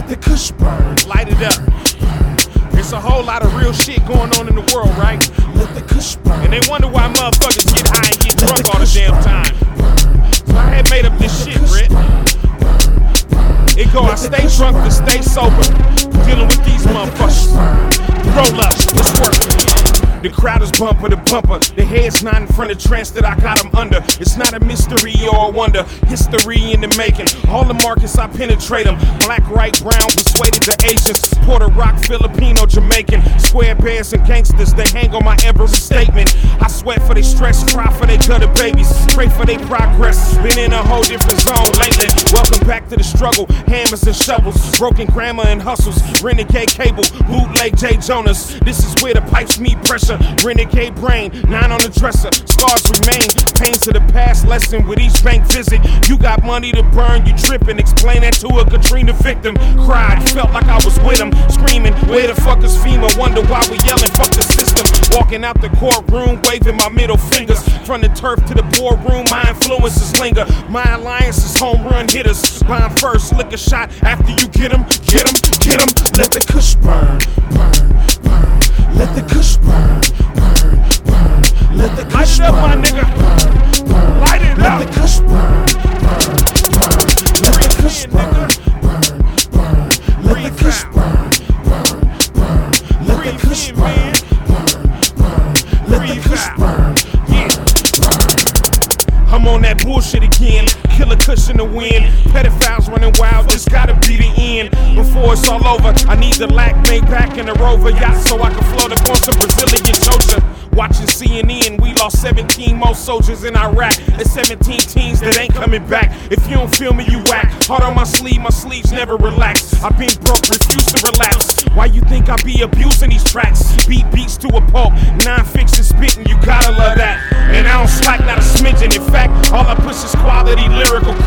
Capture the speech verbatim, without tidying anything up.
Let the kush burn. Light it up. It's a whole lot of real shit going on in the world, right? Let the kush burn. And they wonder why motherfuckers get high and get drunk all the damn time. So I had made up this shit, Rit. It go, I stay drunk to stay sober. Dealing with these motherfuckers. Roll up, let's work. The crowd is bumper to bumper. The head's not in front of trance that I got them under. It's not a mystery or a wonder. History in the making. All the markets I penetrate them. Black, white, brown, persuaded to Asians. Puerto Rock, Filipino, Jamaican. Square bears and gangsters, they hang on my every statement. I sweat for they stress, cry for they gutter babies. Pray for they progress. Been in a whole different zone lately. Welcome back to the struggle. Hammers and shovels. Broken grammar and hustles. Renegade cable. Bootleg J. Jonas. This is where the pipes meet pressure. Renegade brain, nine on the dresser, scars remain, pains to the past lesson with each bank visit. You got money to burn, you tripping, explain that to a Katrina victim. Cried, felt like I was with him, screaming, where the fuck is FEMA? Wonder why we yelling, fuck the system. Walking out the courtroom, waving my middle fingers. From the turf to the boardroom, my influences linger. My alliance is home run hitters. Mine first, lick a shot after you get him, get him, get him. Let the kush burn, burn, burn. Let the kush burn, burn, burn. Let the kush burn, my nigga. Burn, burn. Light it Let up. the kush burn, burn, burn. Let the kush burn, burn, burn. Let the kush burn, burn, burn. Let the kush burn, burn, burn. Let the kush burn, burn. I'm on that bullshit again. Killer kush in the wind. Pedophiles running wild, this gotta be the end. Before it's all over, I need the lack made back in a Rover yacht so I can float up on some Brazilian chocha. Watching C N N, we lost seventeen more soldiers in Iraq. There's seventeen teens that ain't coming back. If you don't feel me, you whack. Heart on my sleeve, my sleeves never relax. I've been broke, refuse to relapse. Why you think I be abusing these tracks? Beat beats to a pulp, non-fiction spitting, you gotta love that. And I don't slack, not a smidgen. In fact, all I push is quality lyrical